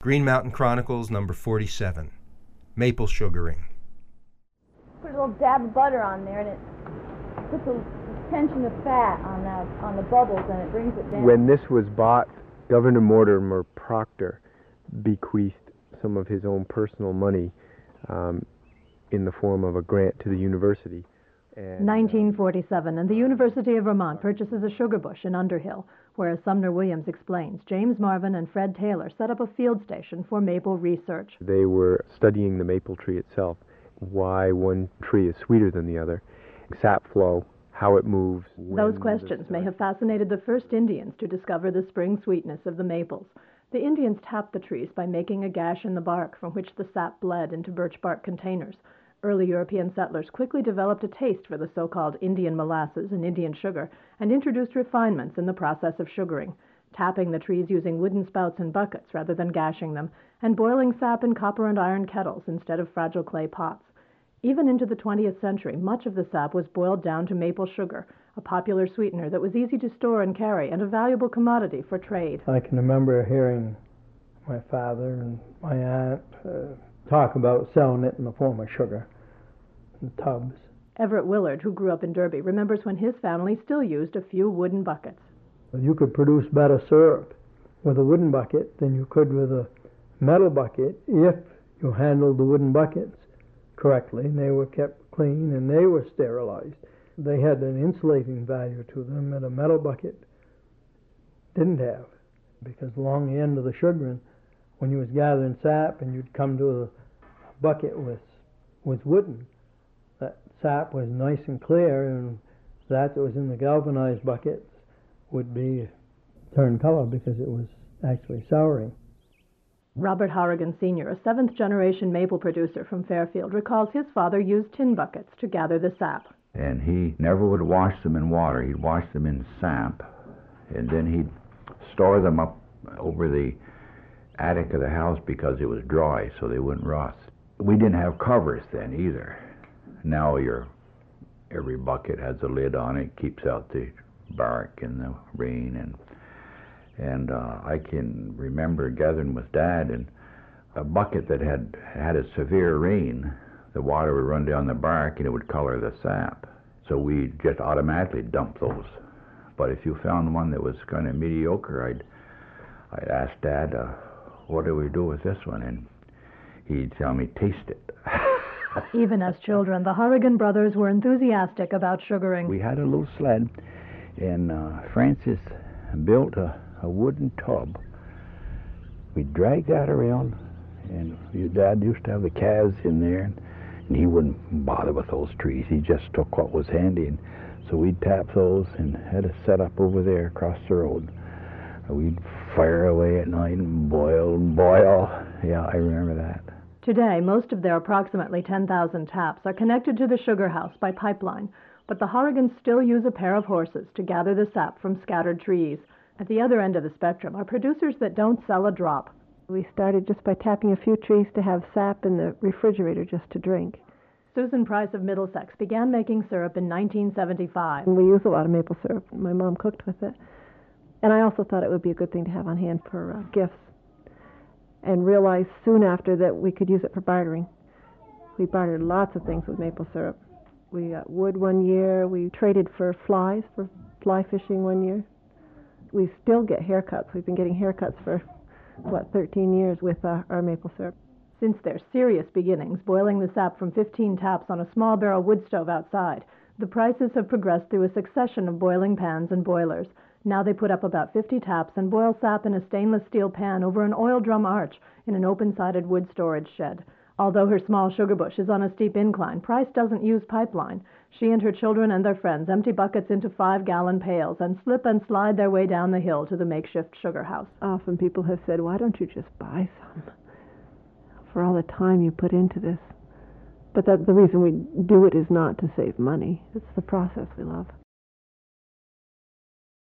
Green Mountain Chronicles, number 47, Maple Sugaring. Put a little dab of butter on there, and it puts a tension of fat on the bubbles, and it brings it down. When this was bought, Governor Mortimer Proctor bequeathed some of his own personal money in the form of a grant to the university. 1947, and the University of Vermont purchases a sugar bush in Underhill, where, as Sumner Williams explains, James Marvin and Fred Taylor set up a field station for maple research. They were studying the maple tree itself, why one tree is sweeter than the other, sap flow, how it moves. Those questions may have fascinated the first Indians to discover the spring sweetness of the maples. The Indians tapped the trees by making a gash in the bark from which the sap bled into birch bark containers. Early European settlers quickly developed a taste for the so-called Indian molasses and Indian sugar and introduced refinements in the process of sugaring, tapping the trees using wooden spouts and buckets rather than gashing them, and boiling sap in copper and iron kettles instead of fragile clay pots. Even into the 20th century, much of the sap was boiled down to maple sugar, a popular sweetener that was easy to store and carry and a valuable commodity for trade. I can remember hearing my father and my aunt talk about selling it in the form of sugar in tubs. Everett Willard, who grew up in Derby, remembers when his family still used a few wooden buckets. You could produce better syrup with a wooden bucket than you could with a metal bucket if you handled the wooden buckets correctly, and they were kept clean and they were sterilized. They had an insulating value to them that a metal bucket didn't have, because along the end of the sugaring, when you was gathering sap and you'd come to a bucket with wooden, that sap was nice and clear, and that was in the galvanized buckets would be turned color because it was actually souring. Robert Horrigan Sr., a seventh-generation maple producer from Fairfield, recalls his father used tin buckets to gather the sap. And he never would wash them in water. He'd wash them in sap, and then he'd store them up over the attic of the house because it was dry, so they wouldn't rust. We didn't have covers then either. Now every bucket has a lid on it, keeps out the bark and the rain, and I can remember gathering with Dad, and a bucket that had a severe rain, the water would run down the bark and it would color the sap. So we just automatically dumped those. But if you found one that was kind of mediocre, I'd ask Dad, what do we do with this one? And he'd tell me, taste it. Even as children, the Horrigan brothers were enthusiastic about sugaring. We had a little sled, and Francis built a wooden tub. We'd drag that around, and your Dad used to have the calves in there, and he wouldn't bother with those trees. He just took what was handy, and so we'd tap those and had a setup over there across the road. We'd fire away at night and boil. Yeah, I remember that. Today, most of their approximately 10,000 taps are connected to the sugar house by pipeline, but the Horrigans still use a pair of horses to gather the sap from scattered trees. At the other end of the spectrum are producers that don't sell a drop. We started just by tapping a few trees to have sap in the refrigerator just to drink. Susan Price of Middlesex began making syrup in 1975. And we use a lot of maple syrup. My mom cooked with it. And I also thought it would be a good thing to have on hand for gifts, and realized soon after that we could use it for bartering. We bartered lots of things with maple syrup. We got wood one year. We traded for flies, for fly fishing one year. We still get haircuts. We've been getting haircuts for, 13 years with our maple syrup. Since their serious beginnings, boiling the sap from 15 taps on a small barrel wood stove outside, the Prices have progressed through a succession of boiling pans and boilers. Now they put up about 50 taps and boil sap in a stainless steel pan over an oil drum arch in an open-sided wood storage shed. Although her small sugar bush is on a steep incline, Price doesn't use pipeline. She and her children and their friends empty buckets into 5-gallon pails and slip and slide their way down the hill to the makeshift sugar house. Often people have said, why don't you just buy some for all the time you put into this? But the reason we do it is not to save money. It's the process we love.